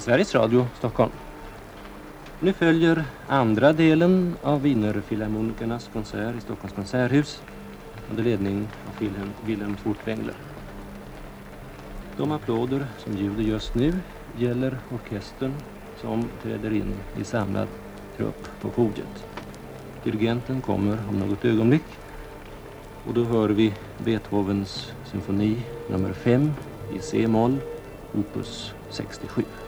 Sveriges Radio, Stockholm. Nu följer andra delen av Wienerfilharmonikernas konsert i Stockholms konserthus under ledning av Wilhelm Furtwängler. De applåder som ljuder just nu gäller orkestern som träder in i samlad trupp på podiet. Dirigenten kommer om något ögonblick och då hör vi Beethovens symfoni nummer 5 i C-moll, opus 67.